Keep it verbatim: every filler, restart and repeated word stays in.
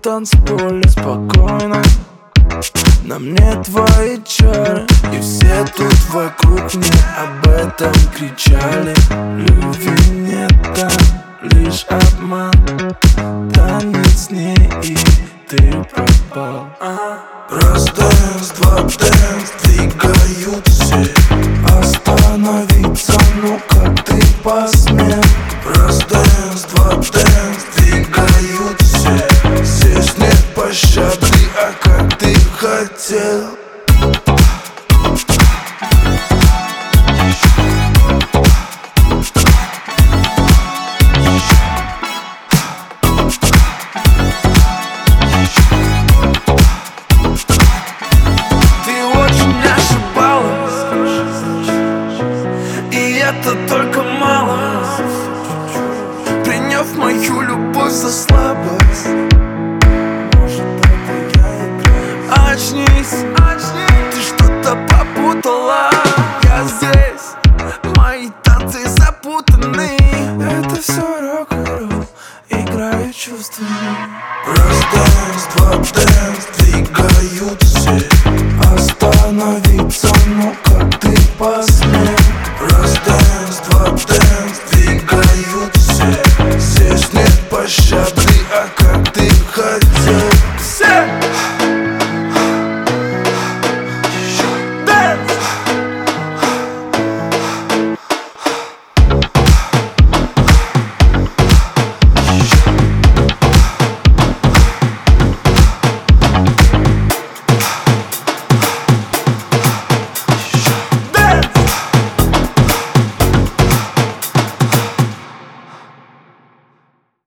танцполе спокойно. На мне твои чары, и все тут вокруг мне об этом кричали. Любви нет там, лишь обман. Танец с ней, и ты пропал. Раз дэнс, два дэнс, двигают все. Остановиться, ну как ты посмел? Раз дэнс, два дэнс, двигают все. Здесь нет пощады, а как ты хотел. Это только мало, приняв мою любовь за слабость. Может, это я играю. Очнись, очнись, ты что-то попутала. Я здесь, мои танцы запутаны. Это все рок-н-ролл, играю чувствами. Раз дэнс, два дэнс, двигают все. Остановиться,